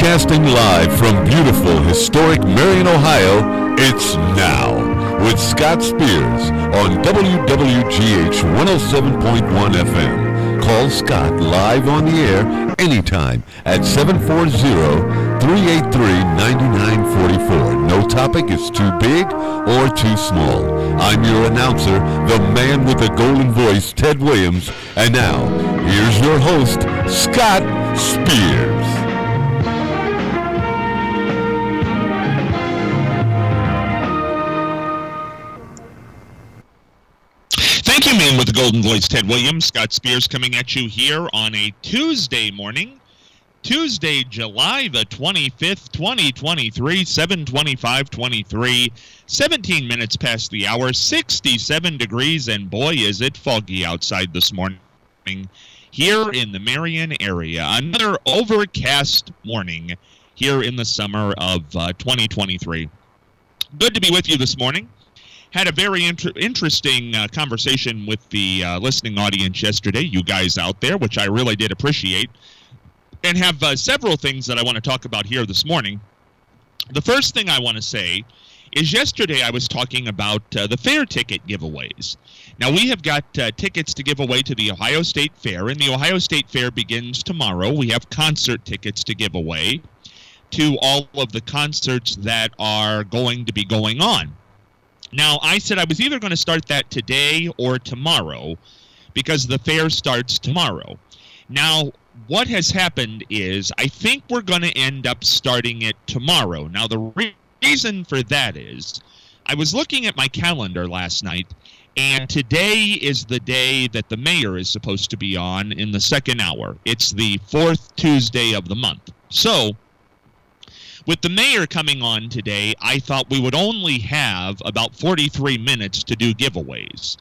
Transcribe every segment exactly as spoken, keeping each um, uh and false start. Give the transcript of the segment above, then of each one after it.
Broadcasting live from beautiful, historic Marion, Ohio, it's Now with Scott Spears on W W G H one oh seven point one F M. Call Scott live on the air anytime at seven four zero, three eight three, nine nine four four. No topic is too big or too small. I'm your announcer, the man with the golden voice, Ted Williams. And now, here's your host, Scott Spears. Thank you, man with the golden voice, Ted Williams. Scott Spears coming at you here on a Tuesday morning. Tuesday, July the twenty-fifth, twenty twenty-three, seven twenty-five twenty-three, seventeen minutes past the hour, sixty-seven degrees, and boy, is it foggy outside this morning here in the Marion area. Another overcast morning here in the summer of uh, twenty twenty-three. Good to be with you this morning. Had a very inter- interesting uh, conversation with the uh, listening audience yesterday, you guys out there, which I really did appreciate, and have uh, several things that I want to talk about here this morning. The first thing I want to say is yesterday I was talking about uh, the fair ticket giveaways. Now, we have got uh, tickets to give away to the Ohio State Fair, and the Ohio State Fair begins tomorrow. We have concert tickets to give away to all of the concerts that are going to be going on. Now, I said I was either going to start that today or tomorrow because the fair starts tomorrow. Now, what has happened is I think we're going to end up starting it tomorrow. Now, the re- reason for that is I was looking at my calendar last night, and today is the day that the mayor is supposed to be on in the second hour. It's the fourth Tuesday of the month. So, with the mayor coming on today, I thought we would only have about forty-three minutes to do giveaways.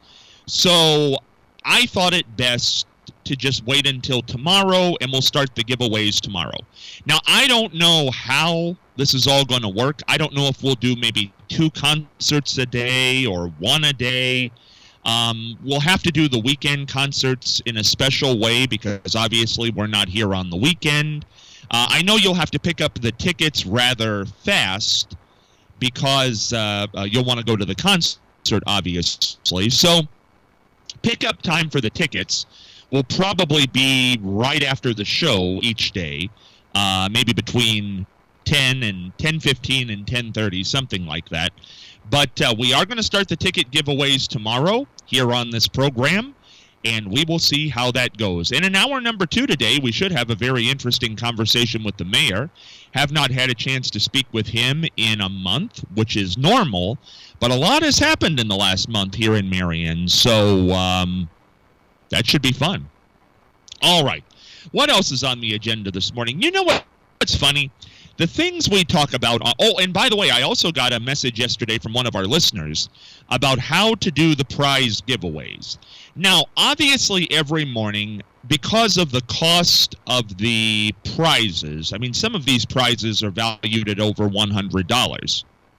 So I thought it best to just wait until tomorrow, and we'll start the giveaways tomorrow. Now, I don't know how this is all going to work. I don't know if we'll do maybe two concerts a day or one a day. Um, we'll have to do the weekend concerts in a special way because obviously we're not here on the weekend. Uh, I know you'll have to pick up the tickets rather fast because uh, uh, you'll want to go to the concert, obviously. So pickup time for the tickets will probably be right after the show each day, uh, maybe between ten and ten fifteen and ten thirty, something like that. But uh, we are going to start the ticket giveaways tomorrow here on this program, and we will see how that goes. And in hour number two today, we should have a very interesting conversation with the mayor. Have not had a chance to speak with him in a month, which is normal, but a lot has happened in the last month here in Marion, so um, that should be fun. All right. What else is on the agenda this morning? You know what? What's funny? The things we talk about. Oh, and by the way, I also got a message yesterday from one of our listeners about how to do the prize giveaways. Now, obviously, every morning, because of the cost of the prizes, I mean, some of these prizes are valued at over one hundred dollars.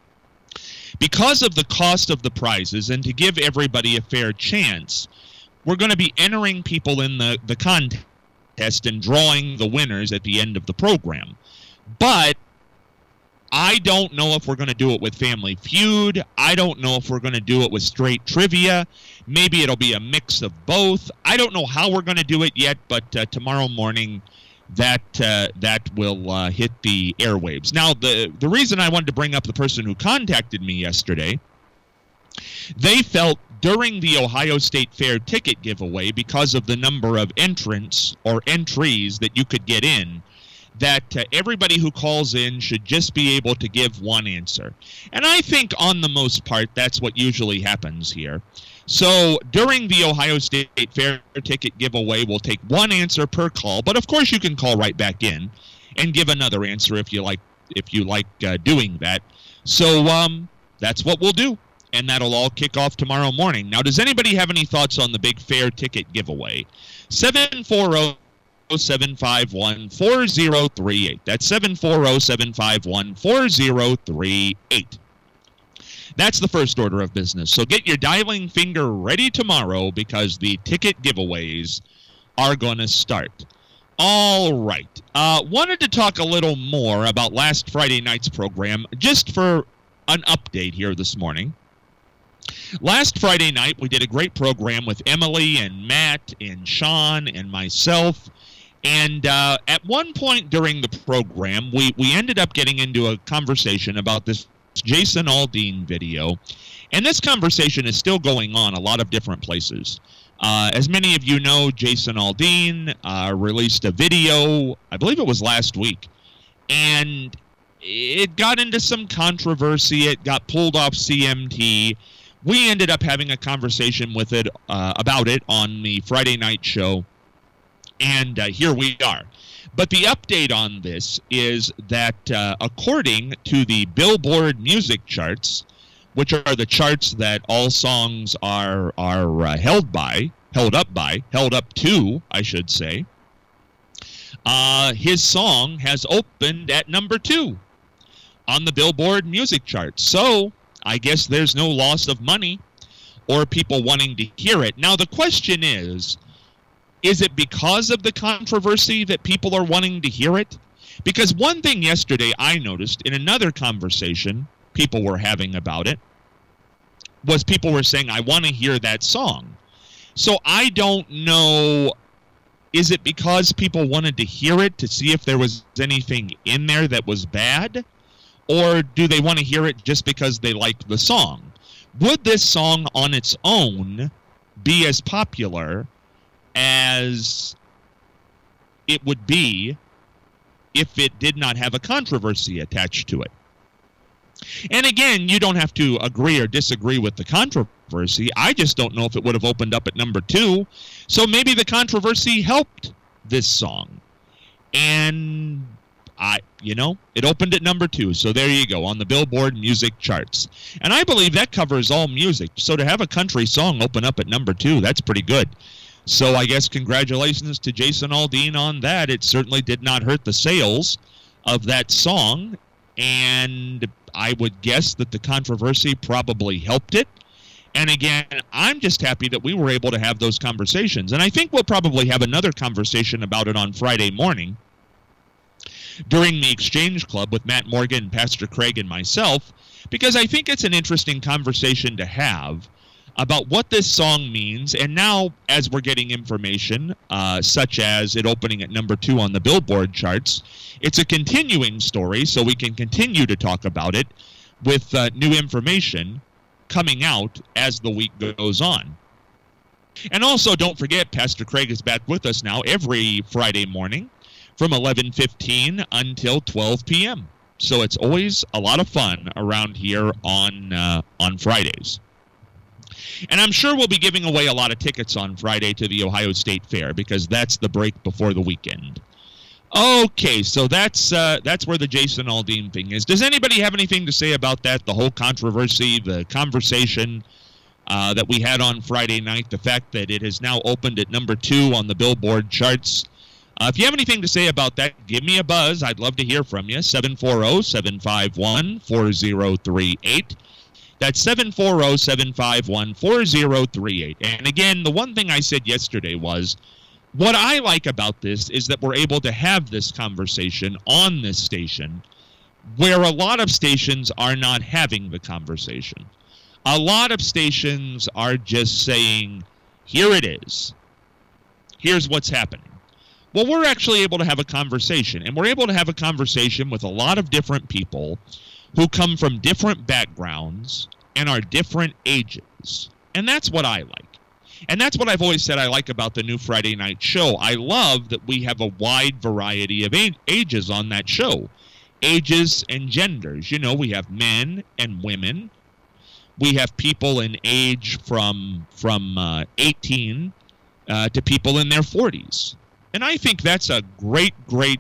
Because of the cost of the prizes, and to give everybody a fair chance, we're going to be entering people in the, the contest and drawing the winners at the end of the program. But I don't know if we're going to do it with Family Feud. I don't know if we're going to do it with straight trivia. Maybe it'll be a mix of both. I don't know how we're going to do it yet, but uh, tomorrow morning that uh, that will uh, hit the airwaves. Now, the, the reason I wanted to bring up the person who contacted me yesterday, they felt during the Ohio State Fair ticket giveaway, because of the number of entrants or entries that you could get in, that uh, everybody who calls in should just be able to give one answer. And I think on the most part, that's what usually happens here. So during the Ohio State Fair ticket giveaway, we'll take one answer per call, but of course you can call right back in and give another answer if you like if you like uh, doing that. So um, that's what we'll do, and that'll all kick off tomorrow morning. Now, does anybody have any thoughts on the big fair ticket giveaway? seven four zero, seven five one, four zero three eight. That's seven four zero, seven five one, four zero three eight. That's the first order of business. So get your dialing finger ready tomorrow because the ticket giveaways are going to start. All right. Uh, wanted to talk a little more about last Friday night's program, just for an update here this morning. Last Friday night, we did a great program with Emily and Matt and Sean and myself. And uh, at one point during the program, we, we ended up getting into a conversation about this Jason Aldean video. And this conversation is still going on a lot of different places. Uh, as many of you know, Jason Aldean uh, released a video, I believe it was last week, and it got into some controversy. It got pulled off C M T. We ended up having a conversation with it uh, about it on the Friday night show, and uh, here we are. But the update on this is that uh, according to the Billboard music charts, which are the charts that all songs are are uh, held by, held up by, held up to, I should say. Uh, his song has opened at number two on the Billboard music charts. So I guess there's no loss of money or people wanting to hear it. Now the question is, is it because of the controversy that people are wanting to hear it? Because one thing yesterday I noticed in another conversation people were having about it was people were saying, I want to hear that song. So I don't know, is it because people wanted to hear it to see if there was anything in there that was bad? Or do they want to hear it just because they like the song? Would this song on its own be as popular as it would be if it did not have a controversy attached to it? And again, you don't have to agree or disagree with the controversy. I just don't know if it would have opened up at number two. So maybe the controversy helped this song. And I, you know, it opened at number two. So there you go, on the Billboard music charts. And I believe that covers all music. So to have a country song open up at number two, that's pretty good. So I guess congratulations to Jason Aldean on that. It certainly did not hurt the sales of that song. And I would guess that the controversy probably helped it. And again, I'm just happy that we were able to have those conversations. And I think we'll probably have another conversation about it on Friday morning during the Exchange Club with Matt Morgan, Pastor Craig, and myself, because I think it's an interesting conversation to have about what this song means. And now, as we're getting information, uh, such as it opening at number two on the Billboard charts, it's a continuing story, so we can continue to talk about it with uh, new information coming out as the week goes on. And also, don't forget, Pastor Craig is back with us now every Friday morning from eleven fifteen until twelve p.m. So it's always a lot of fun around here on uh, on Fridays. And I'm sure we'll be giving away a lot of tickets on Friday to the Ohio State Fair, because that's the break before the weekend. Okay, so that's uh, that's where the Jason Aldean thing is. Does anybody have anything to say about that? The whole controversy, the conversation uh, that we had on Friday night, the fact that it has now opened at number two on the Billboard charts. Uh, if you have anything to say about that, give me a buzz. I'd love to hear from you. seven four zero, seven five one, four zero three eight. That's seven four zero, seven five one, four zero three eight. And again, the one thing I said yesterday was, what I like about this is that we're able to have this conversation on this station where a lot of stations are not having the conversation. A lot of stations are just saying, here it is. Here's what's happening. Well, we're actually able to have a conversation, and we're able to have a conversation with a lot of different people who come from different backgrounds and are different ages. And that's what I like. And that's what I've always said I like about the new Friday night show. I love that we have a wide variety of ages on that show. Ages and genders. You know, we have men and women. We have people in age from, from uh, eighteen uh, to people in their forties. And I think that's a great, great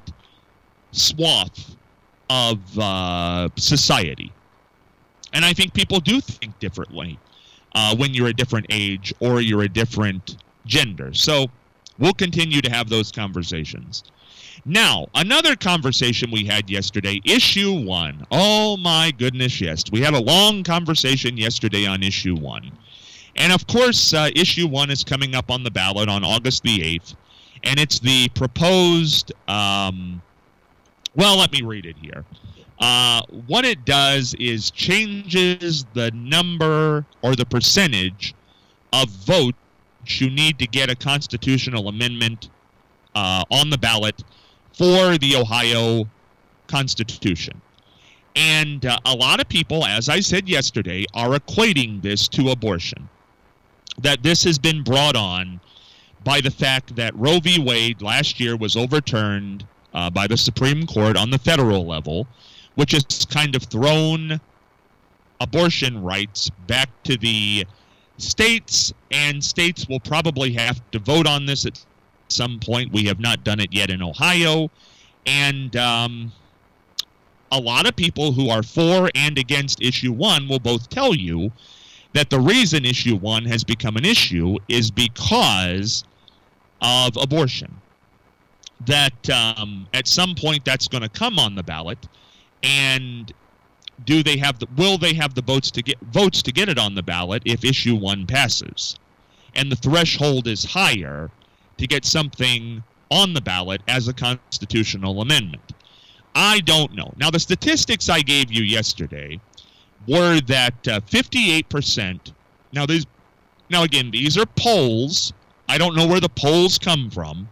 swath of uh, society. And I think people do think differently uh, when you're a different age or you're a different gender. So we'll continue to have those conversations. Now, another conversation we had yesterday, issue one. Oh my goodness, yes. We had a long conversation yesterday on issue one. And of course, uh, issue one is coming up on the ballot on August the eighth. And it's the proposed, um, well, let me read it here. Uh, what it does is changes the number or the percentage of votes you need to get a constitutional amendment uh, on the ballot for the Ohio Constitution. And uh, a lot of people, as I said yesterday, are equating this to abortion. That this has been brought on by the fact that Roe v. Wade last year was overturned uh, by the Supreme Court on the federal level, which has kind of thrown abortion rights back to the states, and states will probably have to vote on this at some point. We have not done it yet in Ohio. And um, a lot of people who are for and against issue one will both tell you that the reason issue one has become an issue is because of abortion. That um, at some point that's going to come on the ballot, and do they have the will they have the votes to get votes to get it on the ballot if issue one passes? And the threshold is higher to get something on the ballot as a constitutional amendment. I don't know. Now, the statistics I gave you yesterday were that uh, fifty-eight percent. Now, these, now again, these are polls. I don't know where the polls come from,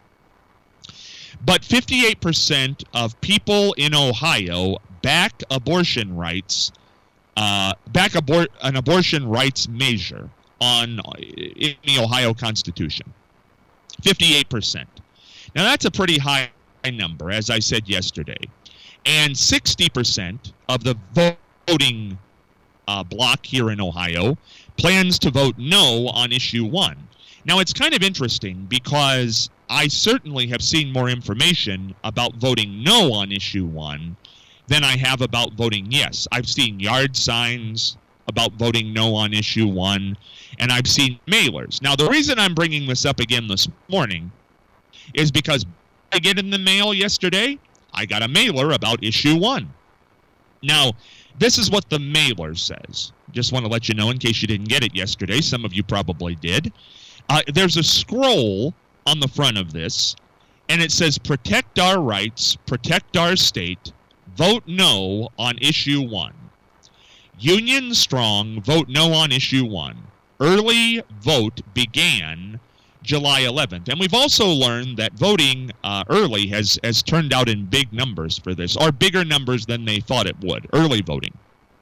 but fifty-eight percent of people in Ohio back abortion rights, uh, back abor- an abortion rights measure on in the Ohio Constitution. fifty-eight percent. Now, that's a pretty high number, as I said yesterday. And sixty percent of the voting uh, bloc here in Ohio plans to vote no on issue one. Now, it's kind of interesting because I certainly have seen more information about voting no on issue one than I have about voting yes. I've seen yard signs about voting no on issue one, and I've seen mailers. Now, the reason I'm bringing this up again this morning is because I get in the mail yesterday, I got a mailer about issue one. Now, this is what the mailer says. Just want to let you know in case you didn't get it yesterday. Some of you probably did. Uh, there's a scroll on the front of this, and it says, protect our rights, protect our state, vote no on issue one. Union strong, vote no on issue one. Early vote began July eleventh. And we've also learned that voting uh, early has, has turned out in big numbers for this, or bigger numbers than they thought it would, early voting.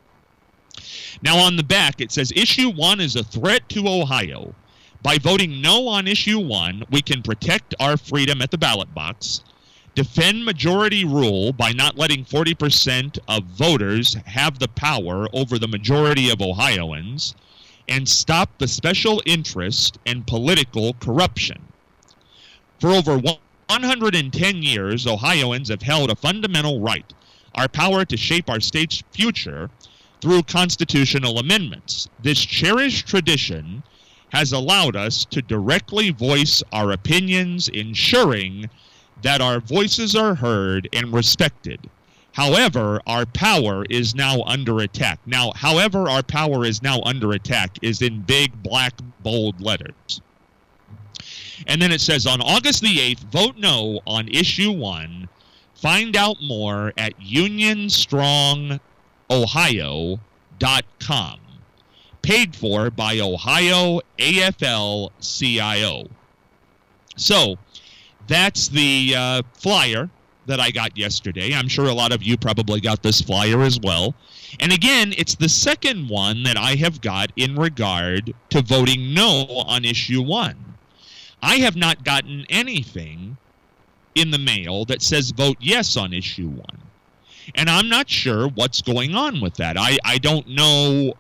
Now on the back, it says, issue one is a threat to Ohio. By voting no on issue one, we can protect our freedom at the ballot box, defend majority rule by not letting forty percent of voters have the power over the majority of Ohioans, and stop the special interest and political corruption. For over one hundred ten years, Ohioans have held a fundamental right, our power to shape our state's future through constitutional amendments. This cherished tradition has allowed us to directly voice our opinions, ensuring that our voices are heard and respected. However, our power is now under attack. Now, however, our power is now under attack is in big, black, bold letters. And then it says, on August the eighth, vote no on issue one. Find out more at union strong ohio dot com. Paid for by Ohio A F L C I O. So, that's the uh, flyer that I got yesterday. I'm sure a lot of you probably got this flyer as well. And again, it's the second one that I have got in regard to voting no on issue one. I have not gotten anything in the mail that says vote yes on issue one. And I'm not sure what's going on with that. I, I don't know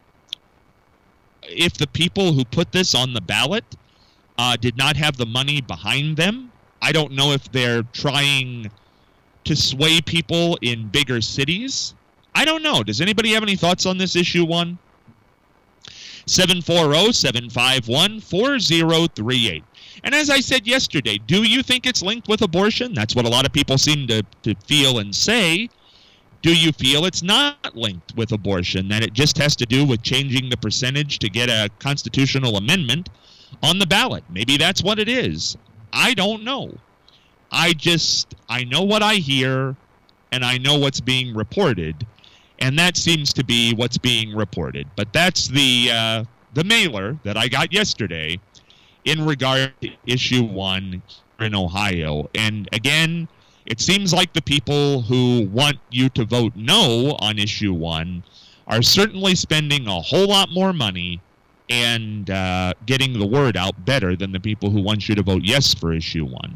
if the people who put this on the ballot uh, did not have the money behind them. I don't know if they're trying to sway people in bigger cities. I don't know. Does anybody have any thoughts on this issue one? seven four zero, seven five one, four zero three eight. And as I said yesterday, do you think it's linked with abortion? That's what a lot of people seem to, to feel and say. Do you feel it's not linked with abortion, that it just has to do with changing the percentage to get a constitutional amendment on the ballot? Maybe that's what it is. I don't know. I just, I know what I hear, and I know what's being reported, and that seems to be what's being reported. But that's the uh, the mailer that I got yesterday in regard to issue one here in Ohio. And again, it seems like the people who want you to vote no on issue one are certainly spending a whole lot more money and uh, getting the word out better than the people who want you to vote yes for issue one.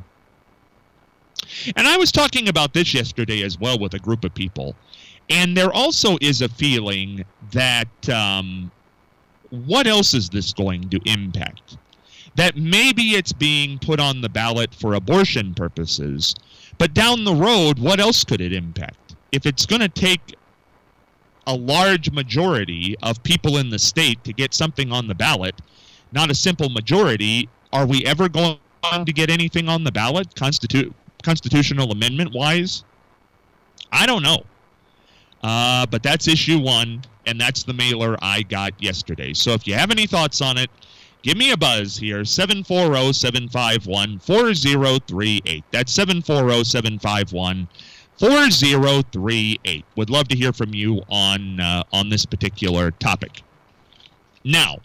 And I was talking about this yesterday as well with a group of people. And there also is a feeling that um, what else is this going to impact? That maybe it's being put on the ballot for abortion purposes, but down the road, what else could it impact? If it's going to take a large majority of people in the state to get something on the ballot, not a simple majority, are we ever going to get anything on the ballot, constitu- constitutional amendment-wise? I don't know. Uh, but that's issue one, and that's the mailer I got yesterday. So if you have any thoughts on it, give me a buzz here, seven four zero, seven five one, four zero three eight. That's seven four zero, seven five one, four zero three eight. Would love to hear from you on uh, on this particular topic. Now,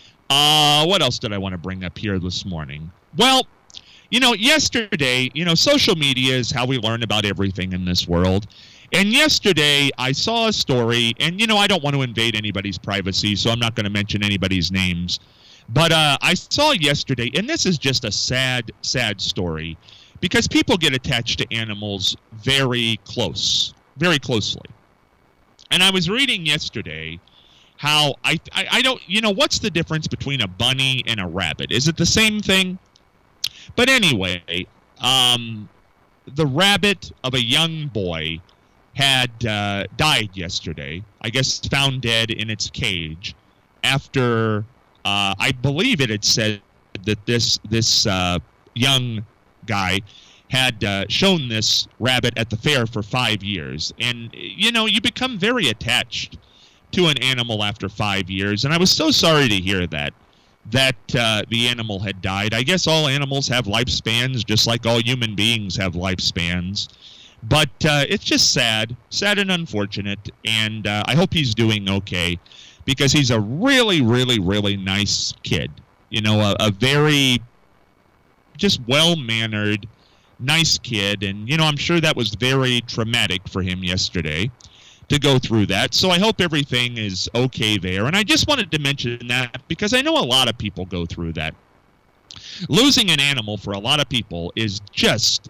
uh, what else did I want to bring up here this morning? Well, you know, yesterday, you know, social media is how we learn about everything in this world. And yesterday, I saw a story, and, you know, I don't want to invade anybody's privacy, so I'm not going to mention anybody's names. But uh, I saw yesterday, and this is just a sad, sad story, because people get attached to animals very close, very closely. And I was reading yesterday how, I, I, I don't, you know, what's the difference between a bunny and a rabbit? Is it the same thing? But anyway, um, the rabbit of a young boy had uh, died yesterday, I guess found dead in its cage, after uh, I believe it had said that this this uh, young guy had uh, shown this rabbit at the fair for five years. And, you know, you become very attached to an animal after five years. And I was so sorry to hear that, that uh, the animal had died. I guess all animals have lifespans, just like all human beings have lifespans. But uh, it's just sad, sad and unfortunate, and uh, I hope he's doing okay, because he's a really, really, really nice kid. You know, a, a very just well-mannered, nice kid, and, you know, I'm sure that was very traumatic for him yesterday to go through that. So I hope everything is okay there, and I just wanted to mention that because I know a lot of people go through that. Losing an animal for a lot of people is just...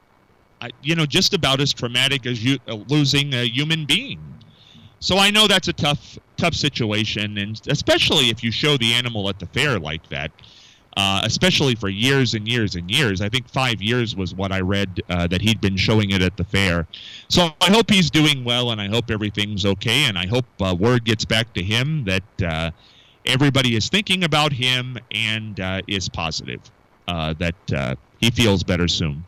you know, just about as traumatic as you uh, losing a human being. So I know that's a tough, tough situation, and especially if you show the animal at the fair like that, uh, especially for years and years and years. I think five years was what I read uh, that he'd been showing it at the fair. So I hope he's doing well, and I hope everything's okay, and I hope uh, word gets back to him that uh, everybody is thinking about him and uh, is positive, uh, that uh, he feels better soon.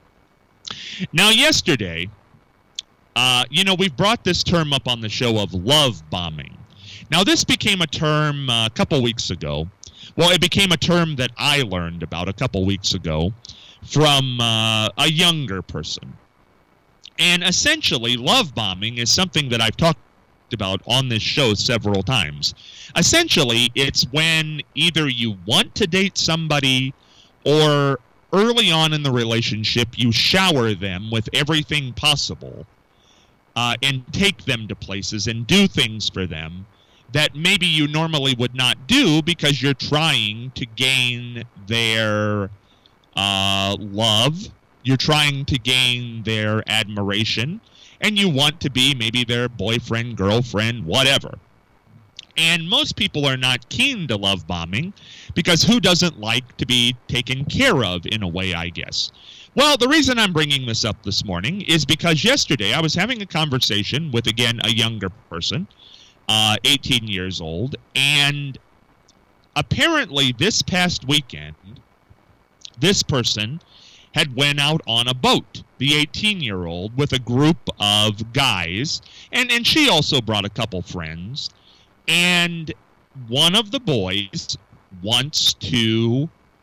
Now, yesterday, uh, you know, we've brought this term up on the show of love bombing. Now, this became a term uh, a couple weeks ago. Well, it became a term that I learned about a couple weeks ago from uh, a younger person. And essentially, love bombing is something that I've talked about on this show several times. Essentially, it's when either you want to date somebody or early on in the relationship, you shower them with everything possible uh, and take them to places and do things for them that maybe you normally would not do because you're trying to gain their uh, love, you're trying to gain their admiration, and you want to be maybe their boyfriend, girlfriend, whatever. And most people are not keen to love bombing because who doesn't like to be taken care of in a way, I guess? Well, the reason I'm bringing this up this morning is because yesterday I was having a conversation with, again, a younger person, uh, eighteen years old, and apparently this past weekend, this person had went out on a boat, the eighteen-year-old, with a group of guys, and, and she also brought a couple friends. And one of the boys wants to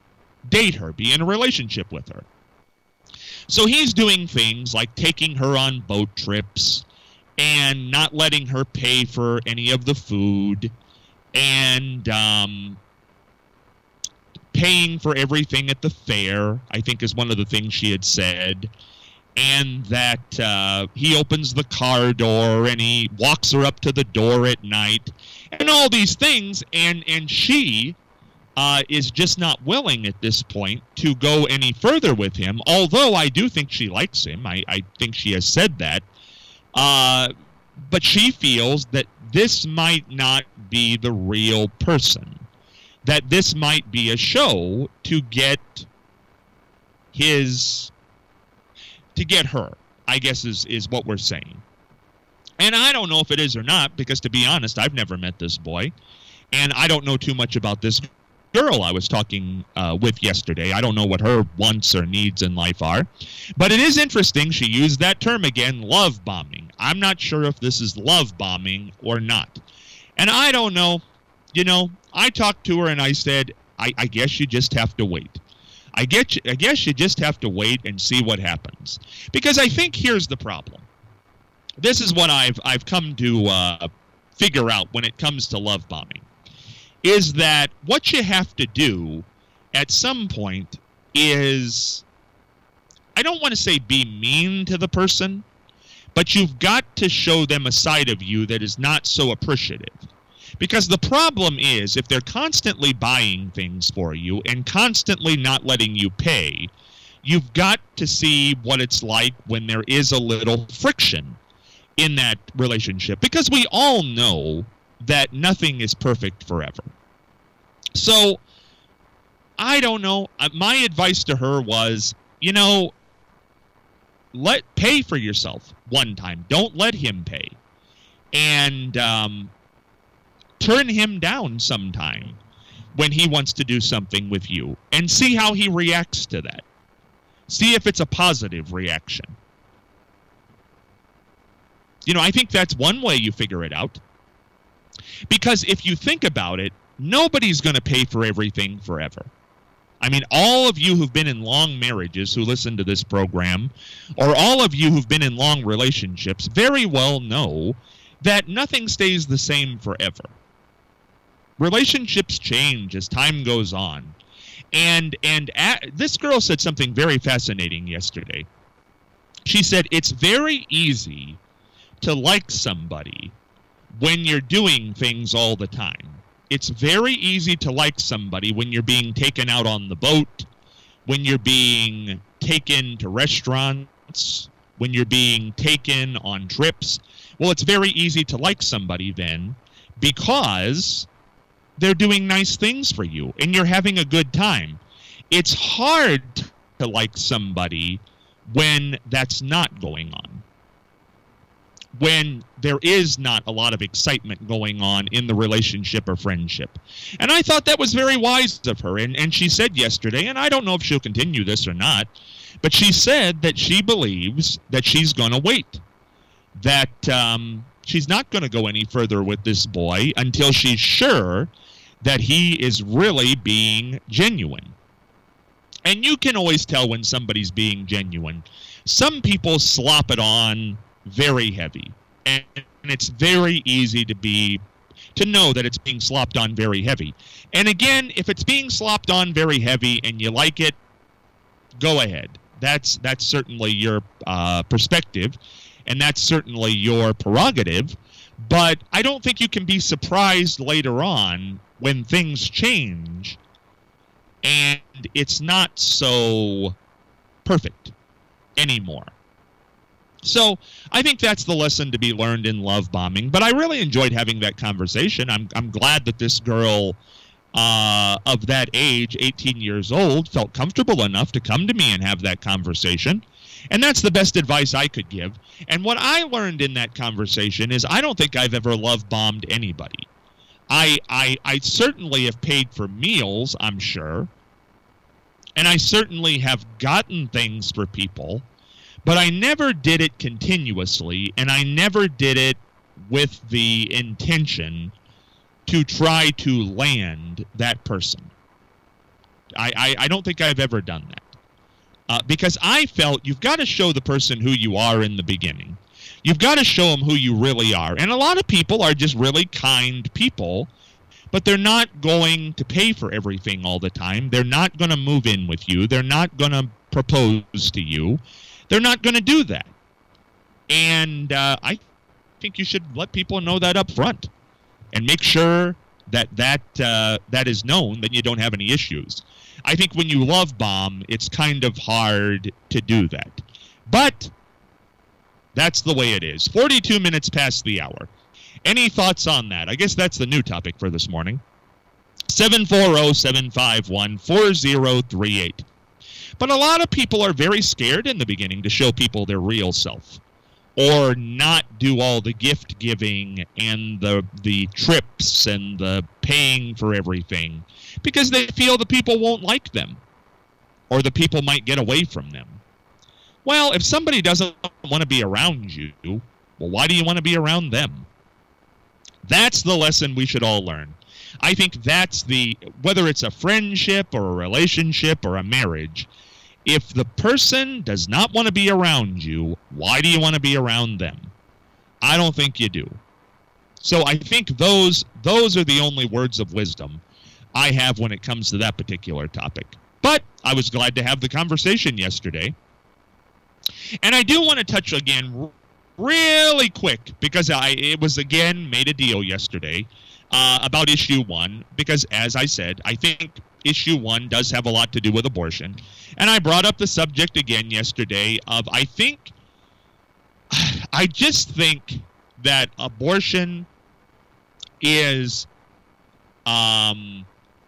date her, be in a relationship with her. So he's doing things like taking her on boat trips and not letting her pay for any of the food, and um, paying for everything at the fair, I think is one of the things she had said. And that uh, he opens the car door and he walks her up to the door at night and all these things. And, and she uh, is just not willing at this point to go any further with him, although I do think she likes him. I, I think she has said that. Uh, but she feels that this might not be the real person, that this might be a show to get his, to get her, I guess is, is what we're saying. And I don't know if it is or not, because to be honest, I've never met this boy, and I don't know too much about this girl I was talking uh, with yesterday. I don't know what her wants or needs in life are. But it is interesting she used that term again, love bombing. I'm not sure if this is love bombing or not. And I don't know. You know, I talked to her and I said, I, I guess you just have to wait. I, get you, I guess you just have to wait and see what happens. Because I think here's the problem. This is what I've, I've come to uh, figure out when it comes to love bombing. Is that what you have to do at some point is, I don't want to say be mean to the person, but you've got to show them a side of you that is not so appreciative. Because the problem is, if they're constantly buying things for you and constantly not letting you pay, you've got to see what it's like when there is a little friction in that relationship. Because we all know that nothing is perfect forever. So, I don't know. My advice to her was, you know, let pay for yourself one time. Don't let him pay. And um, turn him down sometime when he wants to do something with you. And see how he reacts to that. See if it's a positive reaction. You know, I think that's one way you figure it out. Because if you think about it, nobody's going to pay for everything forever. I mean, all of you who've been in long marriages who listen to this program, or all of you who've been in long relationships, very well know that nothing stays the same forever. Relationships change as time goes on. And, and at, this girl said something very fascinating yesterday. She said, it's very easy to like somebody when you're doing things all the time. It's very easy to like somebody when you're being taken out on the boat, when you're being taken to restaurants, when you're being taken on trips. Well, it's very easy to like somebody then because they're doing nice things for you and you're having a good time. It's hard to like somebody when that's not going on. When there is not a lot of excitement going on in the relationship or friendship. And I thought that was very wise of her. And, and she said yesterday, and I don't know if she'll continue this or not, but she said that she believes that she's going to wait. That um, she's not going to go any further with this boy until she's sure that he is really being genuine. And you can always tell when somebody's being genuine. Some people slop it on very heavy, and it's very easy to be to know that it's being slopped on very heavy. And again, if it's being slopped on very heavy and you like it, go ahead. That's that's certainly your uh, perspective, and that's certainly your prerogative. But I don't think you can be surprised later on when things change and it's not so perfect anymore. So I think that's the lesson to be learned in love bombing. But I really enjoyed having that conversation. I'm I'm glad that this girl uh, of that age, eighteen years old, felt comfortable enough to come to me and have that conversation. And that's the best advice I could give. And what I learned in that conversation is I don't think I've ever love bombed anybody. I I I certainly have paid for meals, I'm sure. And I certainly have gotten things for people. But I never did it continuously, and I never did it with the intention to try to land that person. I, I, I don't think I've ever done that. Uh, because I felt you've got to show the person who you are in the beginning. You've got to show them who you really are. And a lot of people are just really kind people, but they're not going to pay for everything all the time. They're not going to move in with you. They're not going to propose to you. They're not going to do that. And uh, I think you should let people know that up front and make sure that that, uh, that is known, that you don't have any issues. I think when you love bomb, it's kind of hard to do that. But that's the way it is. forty-two minutes past the hour. Any thoughts on that? I guess that's the new topic for this morning. seven four zero, seven five one, four zero three eight. But a lot of people are very scared in the beginning to show people their real self, or not do all the gift giving and the the trips and the paying for everything, because they feel the people won't like them, or the people might get away from them. Well, if somebody doesn't want to be around you, well, why do you want to be around them? That's the lesson we should all learn. I think that's the, whether it's a friendship or a relationship or a marriage, if the person does not want to be around you, why do you want to be around them? I don't think you do. So I think those those are the only words of wisdom I have when it comes to that particular topic. But I was glad to have the conversation yesterday. And I do want to touch again really quick, because I it was again made a deal yesterday uh, about issue one, because as I said, I think issue one does have a lot to do with abortion. And I brought up the subject again yesterday of, I think, I just think that abortion is, um,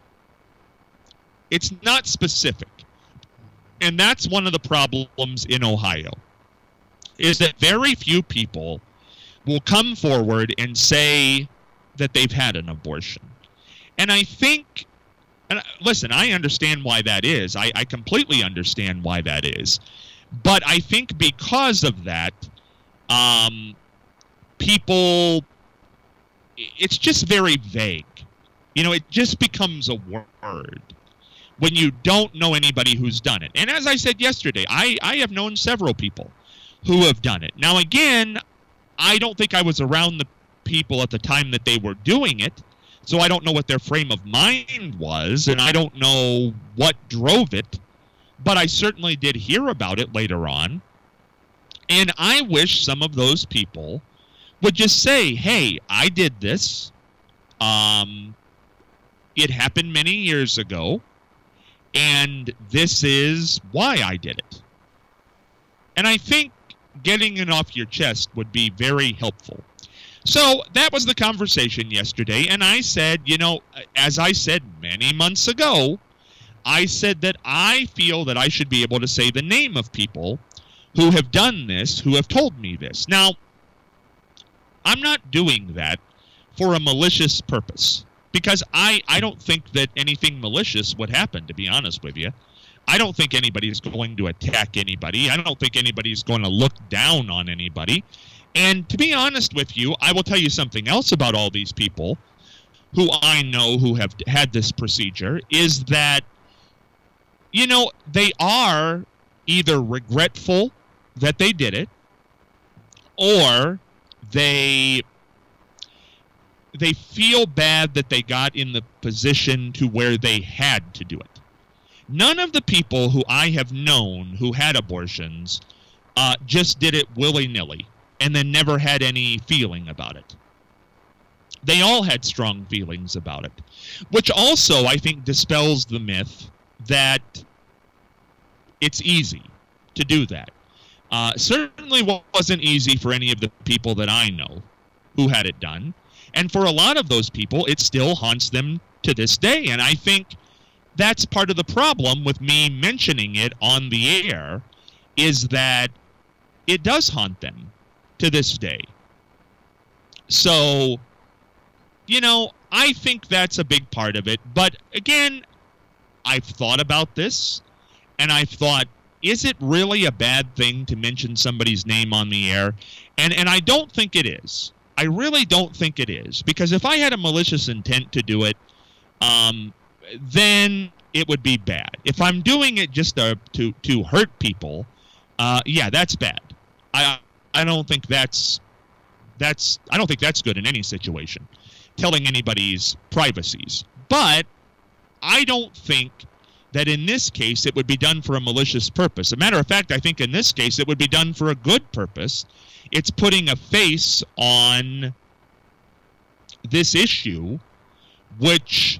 it's not specific. And that's one of the problems in Ohio, is that very few people will come forward and say that they've had an abortion. And I think, and listen, I understand why that is. I, I completely understand why that is. But I think because of that, um, people, it's just very vague. You know, it just becomes a word when you don't know anybody who's done it. And as I said yesterday, I, I have known several people who have done it. Now, again, I don't think I was around the people at the time that they were doing it, so I don't know what their frame of mind was, and I don't know what drove it, but I certainly did hear about it later on. And I wish some of those people would just say, hey, I did this. Um, it happened many years ago, and this is why I did it. And I think getting it off your chest would be very helpful. So that was the conversation yesterday, and I said, you know, as I said many months ago, I said that I feel that I should be able to say the name of people who have done this, who have told me this. Now, I'm not doing that for a malicious purpose, because I, I don't think that anything malicious would happen, to be honest with you. I don't think anybody's going to attack anybody. I don't think anybody's going to look down on anybody. And to be honest with you, I will tell you something else about all these people who I know who have had this procedure, is that, you know, they are either regretful that they did it, or they they feel bad that they got in the position to where they had to do it. None of the people who I have known who had abortions uh, just did it willy-nilly and then never had any feeling about it. They all had strong feelings about it, which also, I think, dispels the myth that it's easy to do that. Uh, certainly wasn't easy for any of the people that I know who had it done. And for a lot of those people, it still haunts them to this day. And I think that's part of the problem with me mentioning it on the air, is that it does haunt them to this day. So, you know, I think that's a big part of it. But again, I've thought about this, and I've thought, is it really a bad thing to mention somebody's name on the air? And and I don't think it is. I really don't think it is. Because if I had a malicious intent to do it, um, then it would be bad. If I'm doing it just to to, to hurt people, uh, yeah, that's bad. I I don't think that's that's I don't think that's good in any situation, telling anybody's privacies. But I don't think that in this case it would be done for a malicious purpose. As a matter of fact, I think in this case it would be done for a good purpose. It's putting a face on this issue, which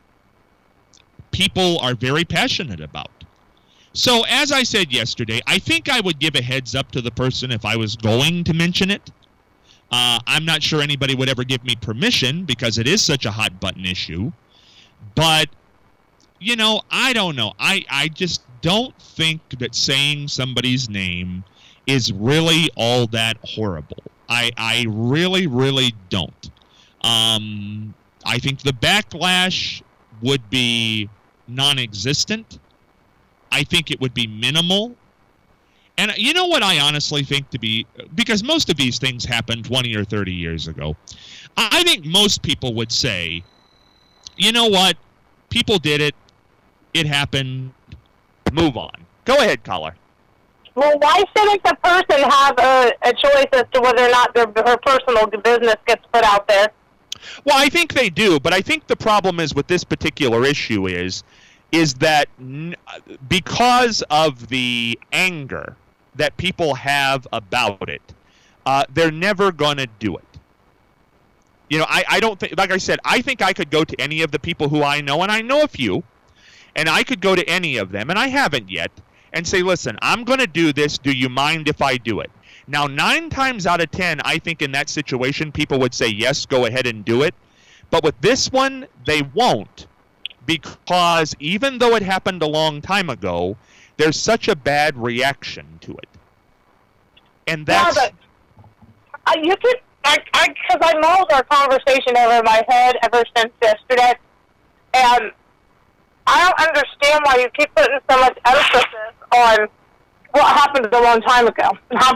people are very passionate about. So, as I said yesterday, I think I would give a heads up to the person if I was going to mention it. Uh, I'm not sure anybody would ever give me permission because it is such a hot button issue. But, you know, I don't know. I, I just don't think that saying somebody's name is really all that horrible. I, I really, really don't. Um, I think the backlash would be non-existent. I think it would be minimal. And you know what I honestly think to be, because most of these things happened twenty or thirty years ago, I think most people would say, you know what, people did it, it happened, move on. Go ahead, caller. Well, why shouldn't the person have a, a choice as to whether or not their, her personal business gets put out there? Well, I think they do, but I think the problem is with this particular issue is, is that n- because of the anger that people have about it, uh, they're never going to do it. You know, I, I don't think, like I said, I think I could go to any of the people who I know, and I know a few, and I could go to any of them, and I haven't yet, and say, listen, I'm going to do this. Do you mind if I do it? Now, nine times out of ten, I think in that situation, people would say, yes, go ahead and do it. But with this one, they won't, because even though it happened a long time ago, there's such a bad reaction to it. And that's... Yeah, but uh, you could... I, I, because I mulled our conversation over my head ever since yesterday, and I don't understand why you keep putting so much emphasis on what happened a long time ago.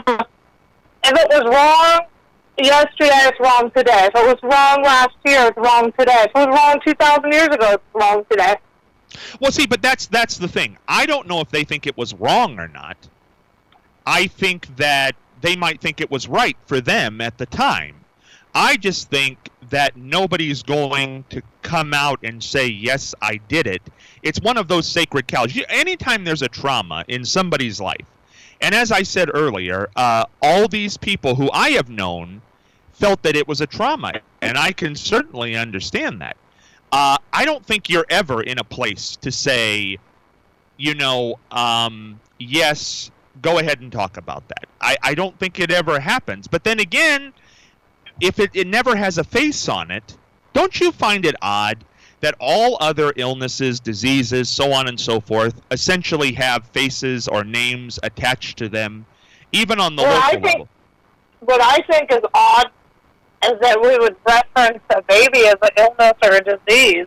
If it was wrong yesterday, it's wrong today. If it was wrong last year, it's wrong today. If it was wrong two thousand years ago, it's wrong today. Well, see, but that's that's the thing. I don't know if they think it was wrong or not. I think that they might think it was right for them at the time. I just think that nobody's going to come out and say, yes, I did it. It's one of those sacred cows. You, anytime there's a trauma in somebody's life, and as I said earlier, uh, all these people who I have known felt that it was a trauma, and I can certainly understand that. Uh, I don't think you're ever in a place to say, you know, um, yes, go ahead and talk about that. I, I don't think it ever happens. But then again, if it, it never has a face on it, don't you find it odd that all other illnesses, diseases, so on and so forth, essentially have faces or names attached to them, even on the well, local I think, level? What I think is odd is that we would reference a baby as an illness or a disease.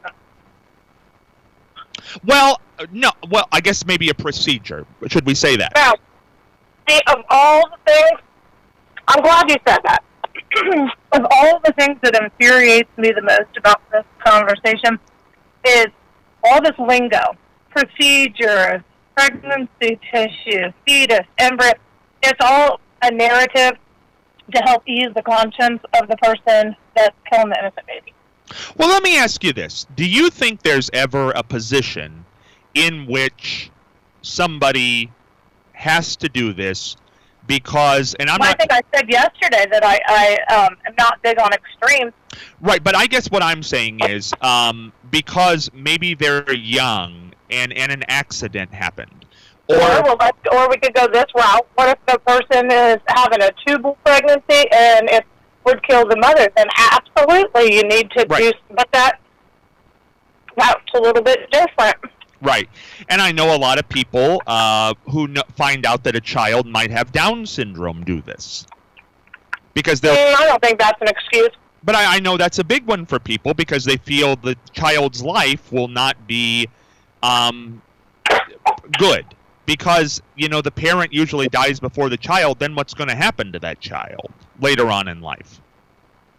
Well, no. Well, I guess maybe a procedure. Should we say that? Now, see, of all the things, I'm glad you said that. Of all the things that infuriates me the most about this conversation is all this lingo, procedures, pregnancy tissue, fetus, embryo. It's all a narrative to help ease the conscience of the person that's killing the innocent baby. Well, let me ask you this. Do you think there's ever a position in which somebody has to do this because, and I'm well, not... I think I said yesterday that I, I um, am not big on extremes. Right, but I guess what I'm saying is um, because maybe they're young and, and an accident happened. Or, or, well, let's, or we could go this route. What if the person is having a tubal pregnancy and it would kill the mother? Then absolutely you need to right. do, but that, that's a little bit different. Right. And I know a lot of people uh, who know, find out that a child might have Down syndrome do this. Because they'll... Mm, I don't think that's an excuse. But I, I know that's a big one for people because they feel the child's life will not be um, good. Because, you know, the parent usually dies before the child, then what's going to happen to that child later on in life?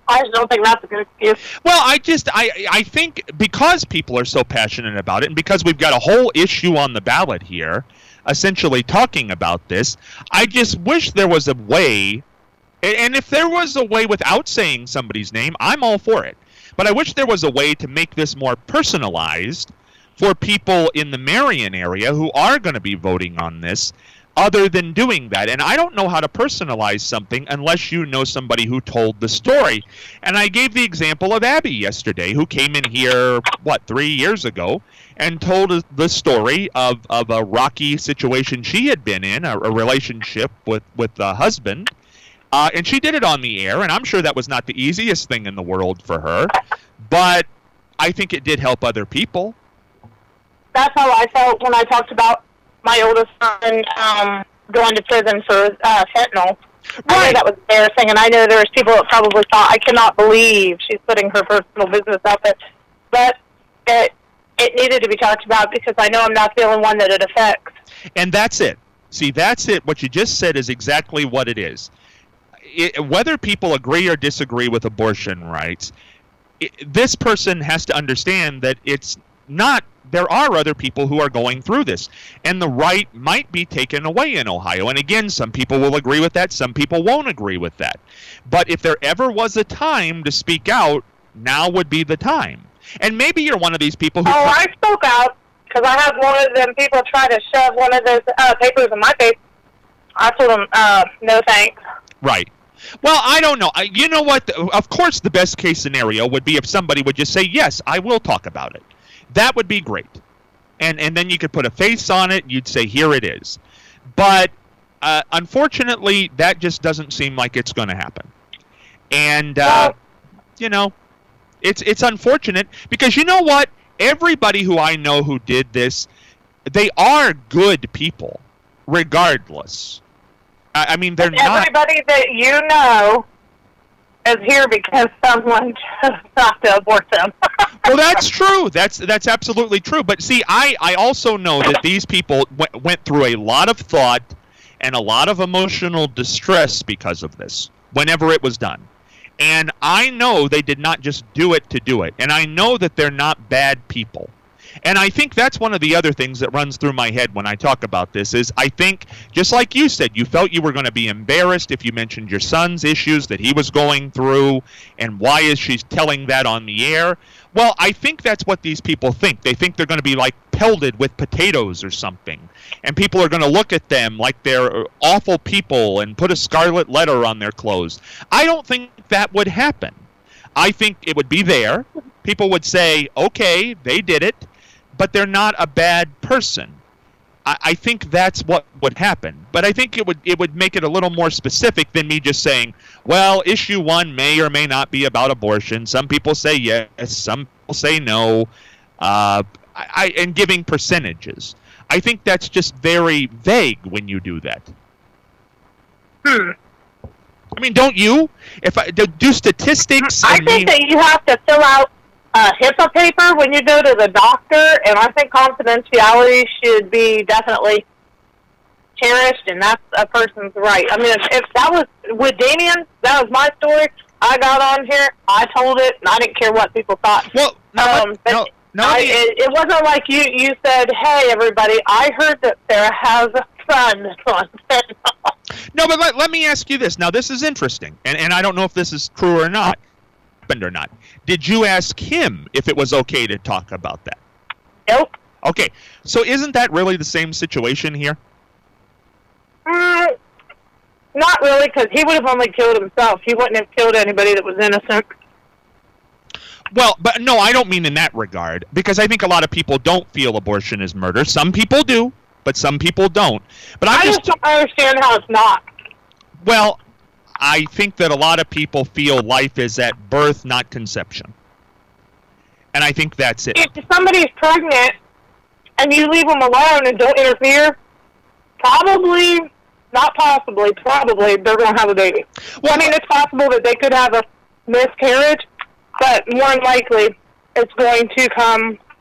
I just don't think that's a good excuse. Well, I just, I, I think because people are so passionate about it, and because we've got a whole issue on the ballot here, essentially talking about this, I just wish there was a way, and if there was a way without saying somebody's name, I'm all for it. But I wish there was a way to make this more personalized for people in the Marion area who are going to be voting on this, other than doing that. And I don't know how to personalize something unless you know somebody who told the story. And I gave the example of Abby yesterday, who came in here, what, three years ago, and told the story of, of a rocky situation she had been in, a, a relationship with, with a husband. Uh, and she did it on the air, and I'm sure that was not the easiest thing in the world for her. But I think it did help other people. That's how I felt when I talked about my oldest son um, going to prison for uh, fentanyl. Right. I know that was embarrassing, and I know there was people that probably thought, I cannot believe she's putting her personal business out there. But it, it needed to be talked about because I know I'm not the only one that it affects. And that's it. See, that's it. What you just said is exactly what it is. It, whether people agree or disagree with abortion rights, it, this person has to understand that it's not, there are other people who are going through this, and the right might be taken away in Ohio. And again, some people will agree with that, some people won't agree with that. But if there ever was a time to speak out, now would be the time. And maybe you're one of these people who... Oh, I spoke out, because I had one of them people try to shove one of those uh, papers in my face. I told them, uh, no thanks. Right. Well, I don't know. I, you know what? Of course, the best case scenario would be if somebody would just say, yes, I will talk about it. That would be great. And and then you could put a face on it. You'd say, here it is. But uh, unfortunately, that just doesn't seem like it's going to happen. And, uh, you know, it's it's unfortunate because you know what? Everybody who I know who did this, they are good people, regardless. I, I mean, they're and not... Everybody that you know is here because someone chose not to abort them. Well, that's true. That's that's absolutely true. But see, I, I also know that these people w- went through a lot of thought and a lot of emotional distress because of this, whenever it was done. And I know they did not just do it to do it. And I know that they're not bad people. And I think that's one of the other things that runs through my head when I talk about this is I think, just like you said, you felt you were going to be embarrassed if you mentioned your son's issues that he was going through and why is she telling that on the air. Well, I think that's what these people think. They think they're going to be like pelted with potatoes or something. And people are going to look at them like they're awful people and put a scarlet letter on their clothes. I don't think that would happen. I think it would be there. People would say, okay, they did it. But they're not a bad person. I, I think that's what would happen. But I think it would it would make it a little more specific than me just saying, well, issue one may or may not be about abortion. Some people say yes, some people say no, uh, I, and giving percentages. I think that's just very vague when you do that. Hmm. I mean, don't you? If I do statistics, I and think mean, that you have to fill out Uh, HIPAA paper when you go to the doctor, and I think confidentiality should be definitely cherished, and that's a person's right. I mean, if, if that was with Damien, that was my story. I got on here, I told it, and I didn't care what people thought. Well, no, um, but, no, no I, it, it wasn't like you, you said, hey, everybody, I heard that Sarah has a son on fentanyl. No, but let, let me ask you this. Now, this is interesting, and, and I don't know if this is true or not. Or not. Did you ask him if it was okay to talk about that? Nope. Okay, so isn't that really the same situation here? Mm, not really, because he would have only killed himself. He wouldn't have killed anybody that was innocent. Well, but no, I don't mean in that regard, because I think a lot of people don't feel abortion is murder. Some people do, but some people don't. But I'm I just, just don't understand how it's not. Well, I think that a lot of people feel life is at birth, not conception. And I think that's it. If somebody's pregnant and you leave them alone and don't interfere, probably, not possibly, probably, they're going to have a baby. Well, I mean, it's possible that they could have a miscarriage, but more than likely, it's going to come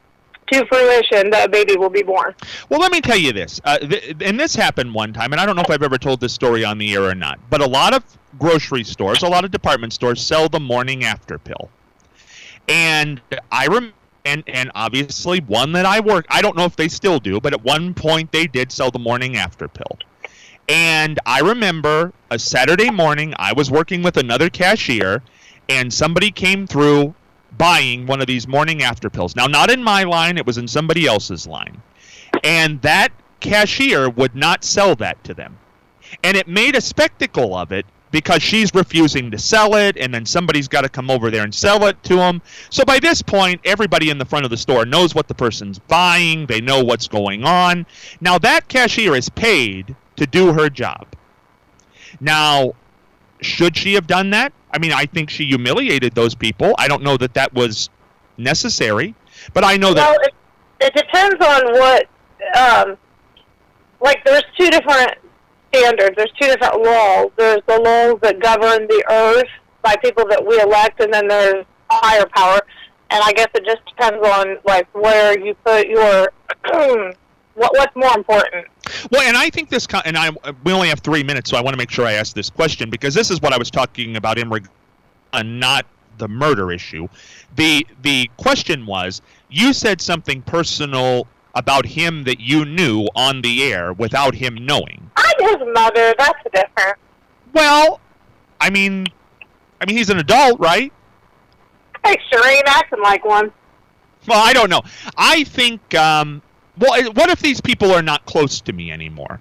to fruition that a baby will be born. Well, let me tell you this, uh, th- and this happened one time, and I don't know if I've ever told this story on the air or not, but a lot of grocery stores, a lot of department stores sell the morning after pill. And I remember, and, and obviously one that I work, I don't know if they still do, but at one point they did sell the morning after pill. And I remember a Saturday morning, I was working with another cashier, and somebody came through buying one of these morning after pills. Now, not in my line, it was in somebody else's line. And that cashier would not sell that to them. And it made a spectacle of it because she's refusing to sell it, and then somebody's got to come over there and sell it to them. So by this point, everybody in the front of the store knows what the person's buying. They know what's going on. Now, that cashier is paid to do her job. Now, should she have done that? I mean, I think she humiliated those people. I don't know that that was necessary, but I know that... Well, it, it depends on what... Um, like, there's two different standards. There's two different laws. There's the laws that govern the earth by people that we elect, and then there's a higher power. And I guess it just depends on, like, where you put your... what what's more important. Well, and I think this, and I we only have three minutes, so I want to make sure I ask this question, because this is what I was talking about in regard, uh, not the murder issue. The the question was, you said something personal about him that you knew on the air without him knowing. I'm his mother. That's different. Well, I mean, I mean he's an adult, right? I sure ain't acting like one. Well, I don't know. I think. Um, Well, what if these people are not close to me anymore?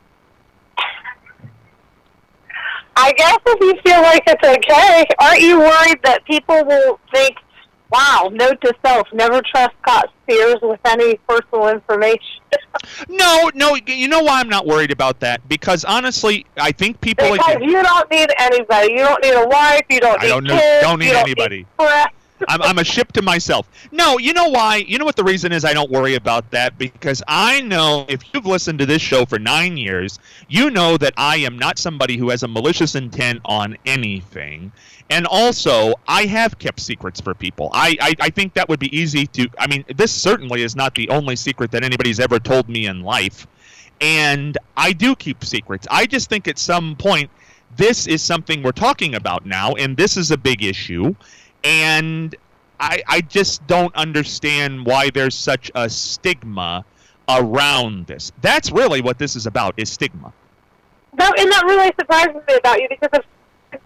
I guess if you feel like it's okay, aren't you worried that people will think, wow, note to self, never trust Scott Spears with any personal information? No, no, you know why I'm not worried about that? Because honestly, I think people... Because like, you don't need anybody. You don't need a wife, you don't I need don't kids, know, don't need you don't anybody. Need friends. I'm, I'm a ship to myself. No, you know why? You know what the reason is I don't worry about that? Because I know if you've listened to this show for nine years, you know that I am not somebody who has a malicious intent on anything. And also, I have kept secrets for people. I, I, I think that would be easy to... I mean, this certainly is not the only secret that anybody's ever told me in life. And I do keep secrets. I just think at some point, this is something we're talking about now, and this is a big issue. And I, I just don't understand why there's such a stigma around this. That's really what this is about, is stigma. No, and that really surprises me about you, because if you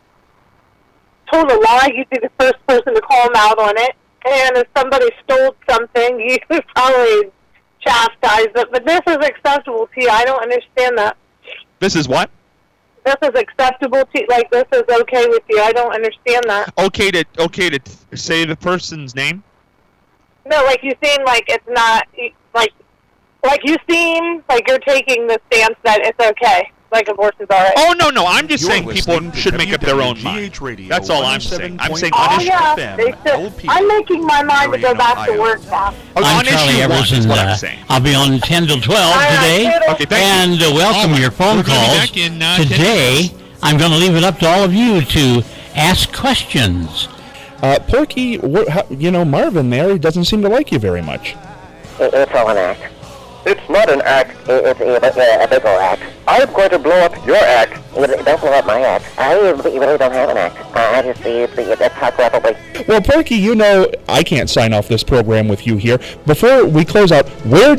told a lie, you'd be the first person to call them out on it. And if somebody stole something, you would probably chastise it. But this is acceptable to you. I don't understand that. This is what? This is acceptable to, like, this is okay with you. I don't understand that. Okay to okay to t- say the person's name? No, like, you seem like it's not, like, like you seem like you're taking the stance that it's okay, like abortion's all right. Oh, no, no, I'm just You're saying people should make up their own mind. Radio, That's all I'm saying. I'm saying Oh, on issue. yeah, F M, they should. L P, I'm making my mind to go Marion, back to Ohio. work now. Oh, I'm on Charlie issue one is Everson. what Uh, I'm saying. I'll be on ten till twelve All right, today, kiddo. Okay, thank you. and uh, welcome Oh, your phone we're gonna be calls. back in, uh, ten today, I'm going to leave it up to all of you to ask questions. Uh, Porky, wh- how, you know, Marvin there, he doesn't seem to like you very much. It, it's all an act. It's not an act. It, it's a, a, a big old act. I'm going to blow up your act. It, don't blow up my act. I really, really don't have an act. I, I just, it's, it's, it's talk rapidly. Well, Porky, you know, I can't sign off this program with you here. Before we close out, where